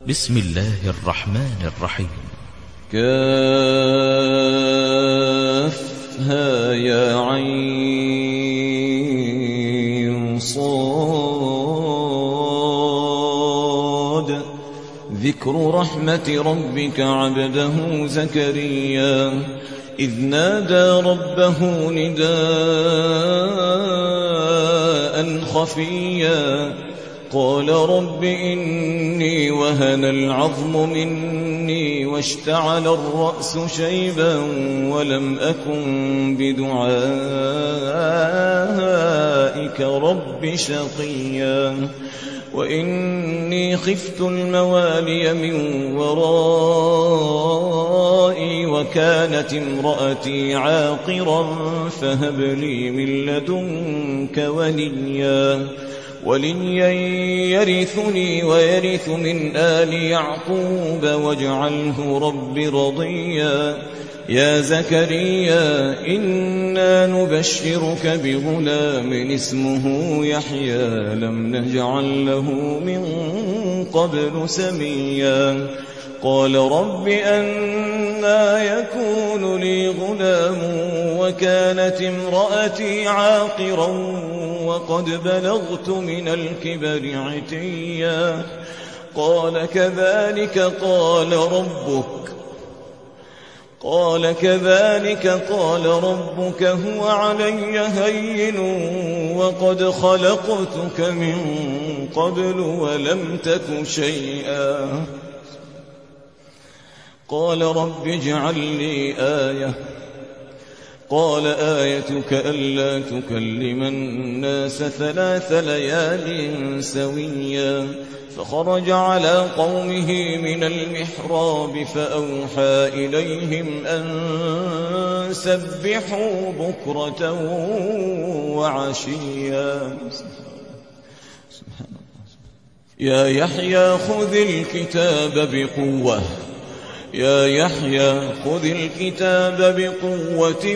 بسم الله الرحمن الرحيم. كافها يا عين صاد. ذكر رحمة ربك عبده زكريا إذ نادى ربه نداء خفيا قال رب إني وهن العظم مني واشتعل الرأس شيبا ولم أكن بدعائك رب شقيا وإني خفت الموالي من ورائي وكانت امرأتي عاقرا فهب لي من لدنك وليا يرثني ويرث من آل يعقوب واجعله رب رضيا. يا زكريا إنا نبشرك بغلام اسمه يحيى لم نجعل له من قبل سميا. قال رب أنى يكون لي غلام وكانت امرأتي عاقرا وقد بلغت من الكبر عتيا. قال كذلك قال ربك هو علي هين وقد خلقتك من قبل ولم تك شيئا. قال رب اجعل لي آية. قال آيتك ألا تكلم الناس 3 ليال سويا. فخرج على قومه من المحراب فأوحى إليهم أن سبحوا بكرة وعشيا. يا يحيى خذ الكتاب بقوة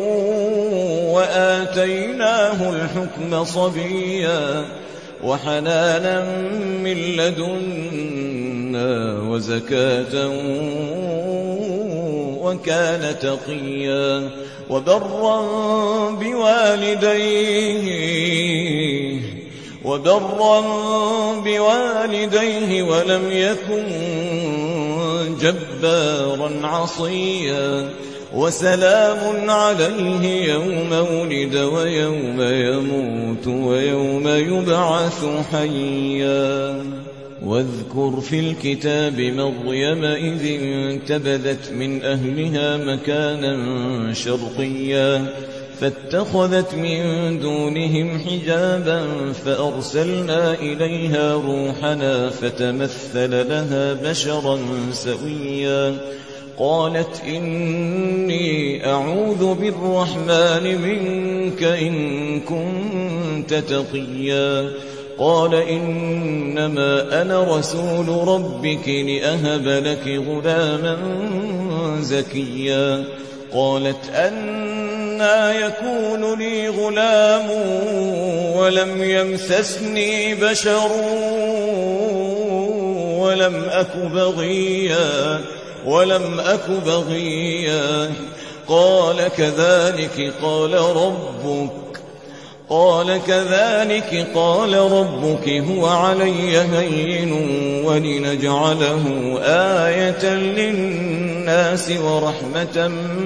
وآتيناه الحكم صبيا وحنانا من لدنا وزكاة وكان تقيا وبرا بوالديه ولم يكن جبارا عصيا. وسلام عليه يوم ولد ويوم يموت ويوم يبعث حيا. واذكر في الكتاب مريم إذ انتبذت من أهلها مكانا شرقيا فاتخذت من دونهم حجابا فأرسلنا إليها روحنا فتمثل لها بشرا سويا. قالت إني أعوذ بالرحمن منك إن كنت تقيا. قال إنما أنا رسول ربك لأهب لك غلاما زكيا. قالت أنى يكون لي غلام ولم يمسسني بشر ولم أك بغيا. قال كذلك قال ربك هو علي هين ولنجعله آية للناس ورحمة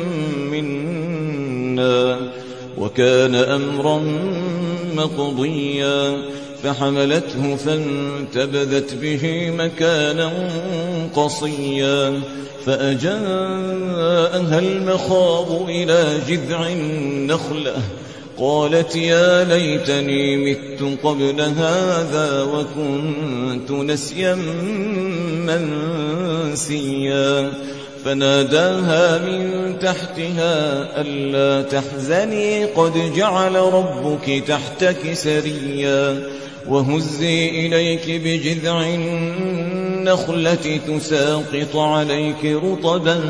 منا وكان أمرا مقضيا. فحملته فانتبذت به مكانا قصيا فأجاءها المخاض إلى جذع النخلة قالت يا ليتني مت قبل هذا وكنت نسيا منسيا. فناداها من تحتها ألا تحزني قد جعل ربك تحتك سريا. وهزي إليك بجذع النخلة تساقط عليك رطبا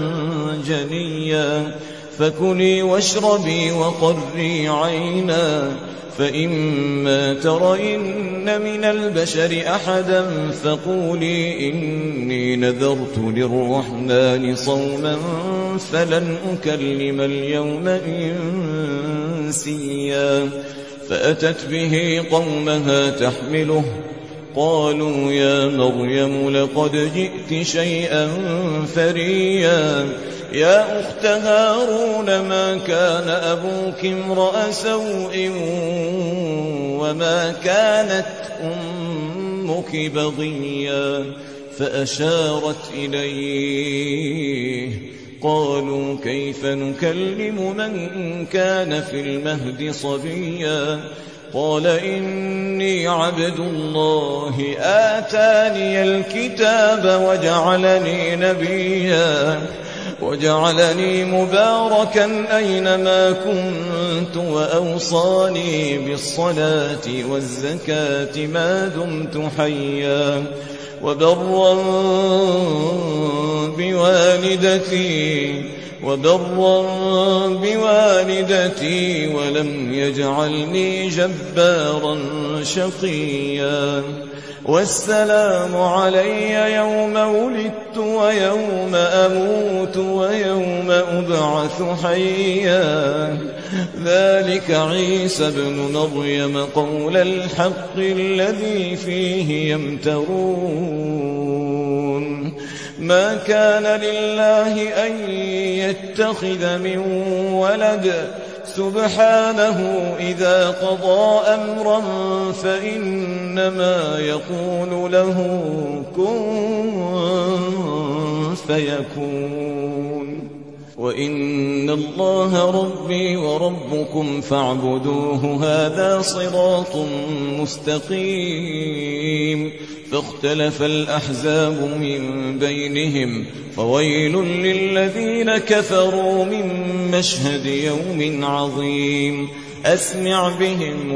جنيا. فكلي واشربي وقري عينا فإما ترين من البشر أحدا فقولي إني نذرت للرحمن صوما فلن أكلم اليوم إنسيا فأتت به قومها تحمله قالوا يا مريم لقد جئت شيئا فريا يا أخت هارون ما كان أبوك امرأ سوء وما كانت أمك بغيا فأشارت إليه قالوا كيف نكلم من كان في المهد صبيا قال إني عبد الله آتاني الكتاب وجعلني نبيا وجعلني مباركا أينما كنت وأوصاني بالصلاة والزكاة ما دمت حيا وبرا بوالدتي ولم يجعلني جبارا شقيا والسلام علي يوم ولدت ويوم أموت ويوم أبعث حيا ذلك عيسى بن مريم قول الحق الذي فيه يمترون ما كان لله أن يتخذ من ولد سبحانه إذا قضى أمرا فإنما يقول له كن فيكون وإن الله ربي وربكم فاعبدوه هذا صراط مستقيم فاختلف الأحزاب من بينهم فويل للذين كفروا من مشهد يوم عظيم أسمع بهم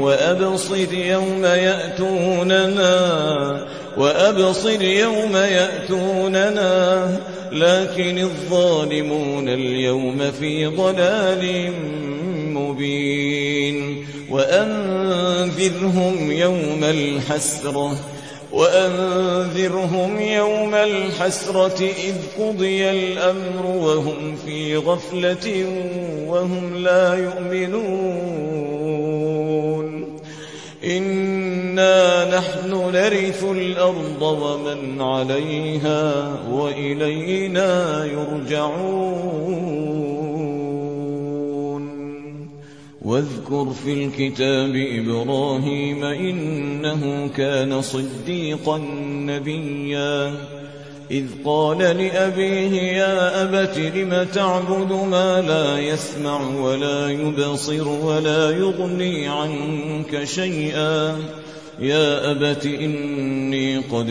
وأبصر يوم يأتوننا لكن الظالمون اليوم في ضلال مبين وأنذرهم يوم الحسرة إذ قضي الأمر وهم في غفلة وهم لا يؤمنون إنا نحن نرث الأرض ومن عليها وإلينا يرجعون واذكر في الكتاب إبراهيم إنه كان صديقا نبيا إذ قال لأبيه يا أبت لم تعبد ما لا يسمع ولا يبصر ولا يغني عنك شيئا يا أبت إني قد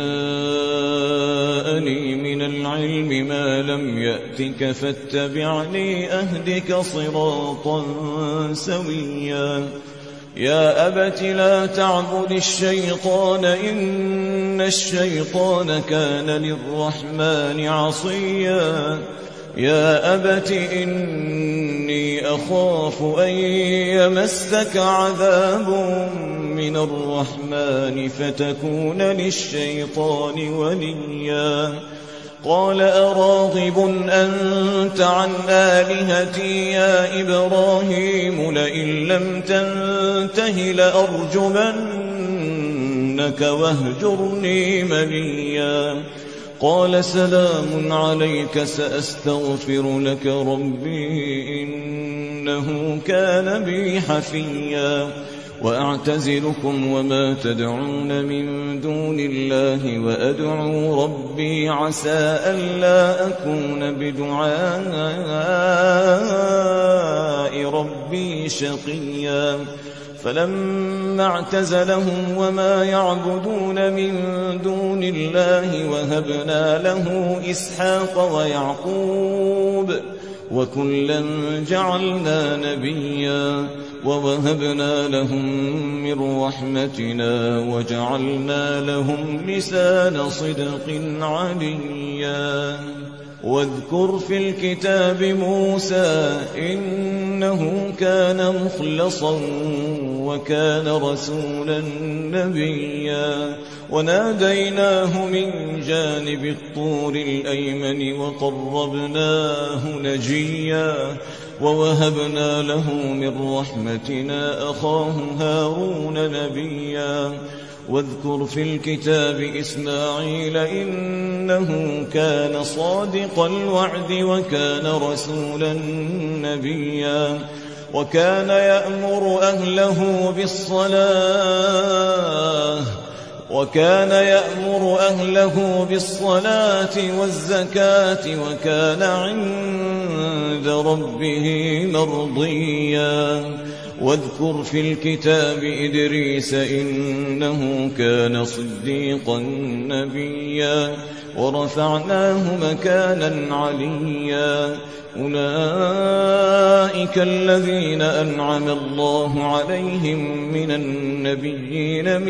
جاءني من العلم ما لم يأتك فاتبعني أهدك صراطا سويا يا أبت لا تعبد الشيطان إن الشيطان كان للرحمن عصيا يا أبت إني أخاف أن يمسك عذاب من الرحمن فتكون للشيطان وليا قال أراغب أنت عن آلهتي يا إبراهيم لئن لم تنته لأرجمنك واهجرني مليا قال سلام عليك سأستغفر لك ربي إنه كان بي حفيا وأعتزلكم وما تدعون من دون الله وأدعو ربي عسى ألا أكون بدعاء ربي شقيا فلما اعتزلهم وما يعبدون من دون الله وهبنا له إسحاق ويعقوب وكلا جعلنا نبيا ووهبنا لهم من رحمتنا وجعلنا لهم لسان صدق عليا واذكر في الكتاب موسى إنه كان مخلصا وكان رسولا نبيا وناديناه من جانب الطور الأيمن وقربناه نجيا ووهبنا له من رحمتنا أخاه هارون نبيا واذكر في الكتاب إسماعيل إنه كان صادق الوعد وكان رسولا نبيا وكان يأمر أهله بالصلاة والزكاة وكان عند ربه مرضيا واذكر في الكتاب إدريس إنه كان صديقا نبيا ورفعناه مكانا عليا أولئك الذين أنعم الله عليهم من النبيين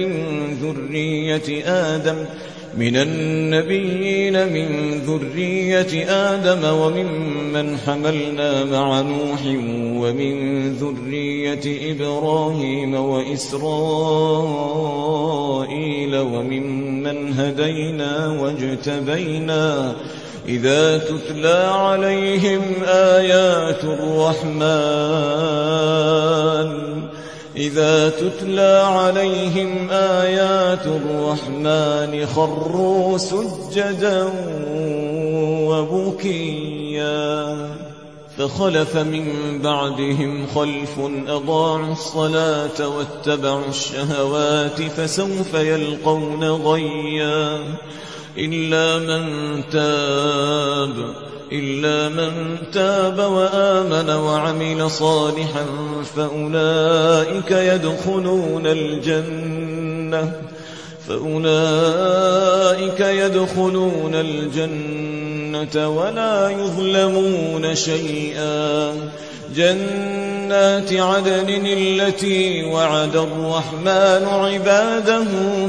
من ذرية آدم وممن حملنا مع نوح ومن ذرية إبراهيم وإسرائيل وممن هدينا واجتبينا إذا تتلى عليهم آيات الرحمن خروا سجدا وبكيا فخلف من بعدهم خلف أضاعوا الصلاة واتبعوا الشهوات فسوف يلقون غيا إلا من تاب وآمن وعمل صالحا فأولئك يدخلون الجنة ولا يظلمون شيئا جنات عدن التي وعد الرحمن عباده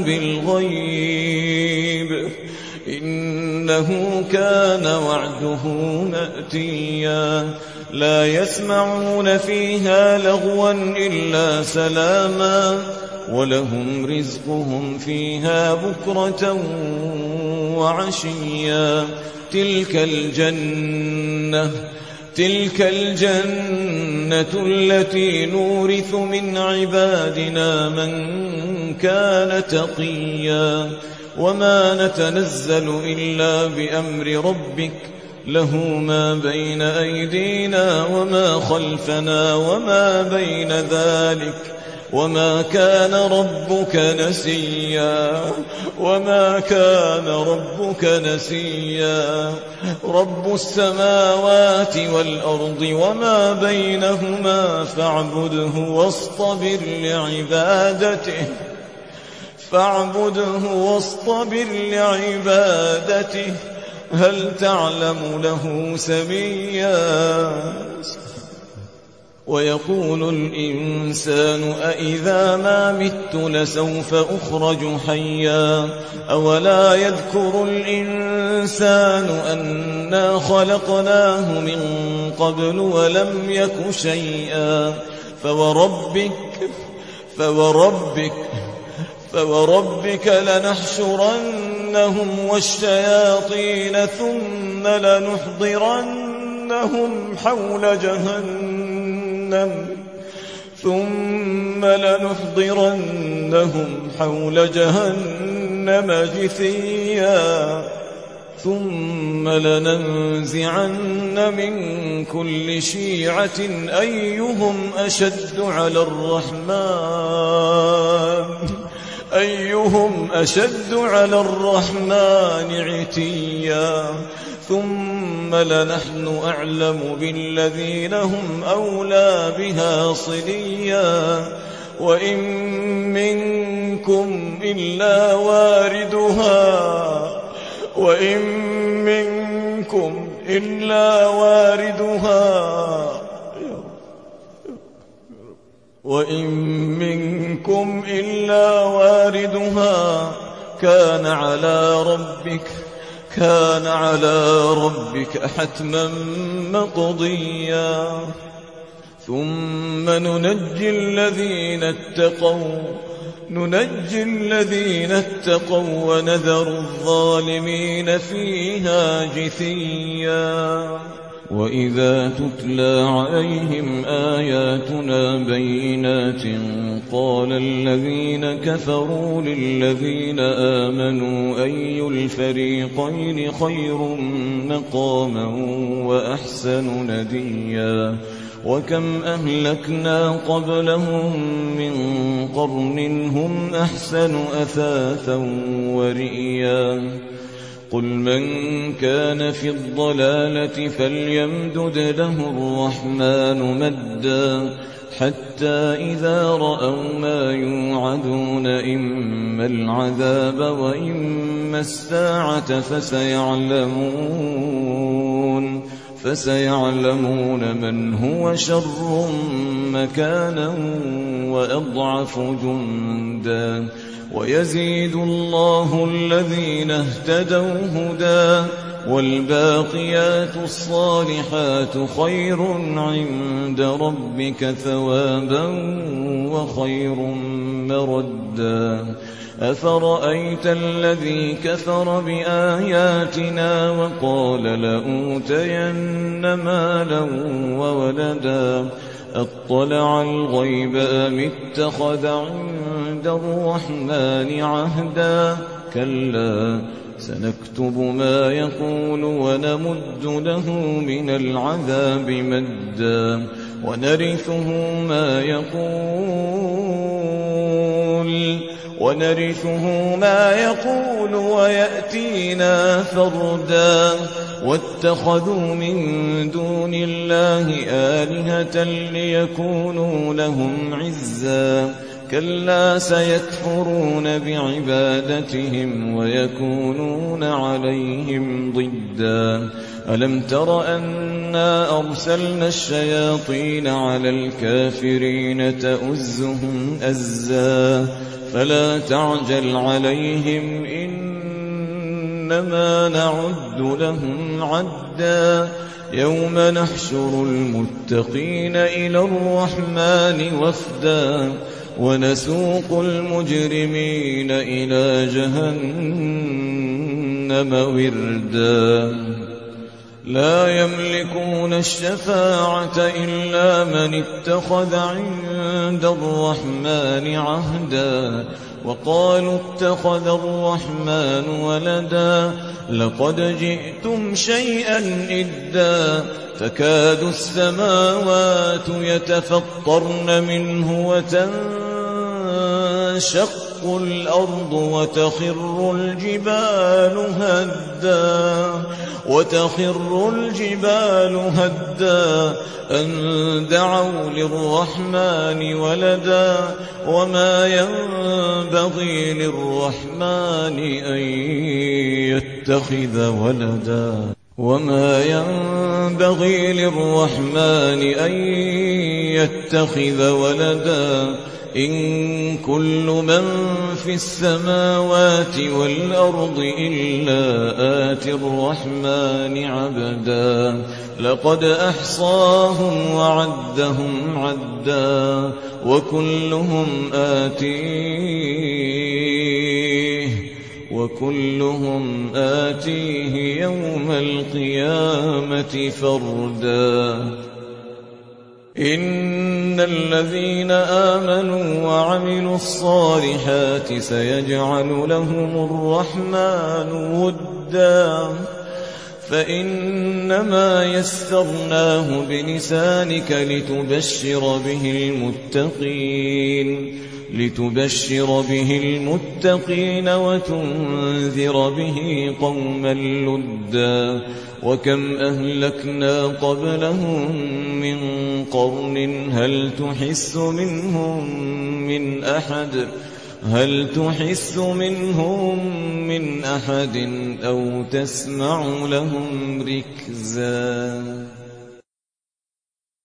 بالغيب إنه كان وعده مأتيا لا يسمعون فيها لغوا إلا سلاما ولهم رزقهم فيها بكرة وعشيا تلك الجنة التي نورث من عبادنا من كان تقيا وما نتنزل إلا بأمر ربك له ما بين أيدينا وما خلفنا وما بين ذلك وما كان ربك نسيا رب السماوات والأرض وما بينهما فاعبده واصطبر لعبادته هل تعلم له سميا ويقول الإنسان أإذا ما مت لسوف أخرج حيا أولا يذكر الإنسان أنا خلقناه من قبل ولم يك شيئا فوربك لنحشرنهم والشياطين ثم لنحضرنهم حول جهنم جثيا ثم لننزعن من كل شيعة أيهم أشد على الرحمن عتيا ثم لنحن أعلم بالذين هم أولى بها صليا وإن منكم إلا واردها وإن منكم إلا واردها كان على ربك حتما مقضيا ثم ننجي الذين اتقوا ونذر الظالمين فيها جثيا وإذا تتلى عليهم آياتنا بينات قال الذين كفروا للذين آمنوا أي الفريقين خير مقاما وأحسن نديا وكم أهلكنا قبلهم من قرن هم أحسن أثاثا ورئيا قل من كان في الضلالة فليمدد له الرحمن مدا حتى إذا رأوا ما يوعدون إما العذاب وإما الساعة فسيعلمون من هو شر مكانا وأضعف جندا ويزيد الله الذين اهتدوا هدى والباقيات الصالحات خير عند ربك ثوابا وخير مردا أفرأيت الذي كفر بآياتنا وقال لأوتين مالا وولدا أطلع الغيب أم اتخذ عند الرحمن عهدا كلا سنكتب ما يقول ونمد له من العذاب مدا ونرثه ما يقول ويأتينا فردا واتخذوا من دون الله آلهة ليكونوا لهم عزا كلا سيكفرون بعبادتهم ويكونون عليهم ضدا ألم تر أنا أرسلنا الشياطين على الكافرين تؤزهم أزا فلا تعجل عليهم إنما نعد لهم عدا يوم نحشر المتقين إلى الرحمن وفدا ونسوق المجرمين إلى جهنم وردا لا يملكون الشفاعة إلا من اتخذ عند الرحمن عهدا وقالوا اتخذ الرحمن ولدا لقد جئتم شيئا إدا تكاد السماوات يتفطرن منه وتنشق الأرض وتخر الجبال هدا أن دعوا للرحمن ولدا وما ينبغي للرحمن أن يتخذ ولدا إن كل من في السماوات والأرض إلا آتي الرحمن عبدا لقد أحصاهم وعدهم عدا وكلهم آتيه يوم القيامة فردا إن الذين آمنوا وعملوا الصالحات سيجعل لهم الرحمن ودا فإنما يسرناه بلسانك لتبشر به المتقين وتنذر به قوما لدا وكم أهلكنا قبلهم من قرن هل تحس منهم من أحد أو تسمع لهم ركزا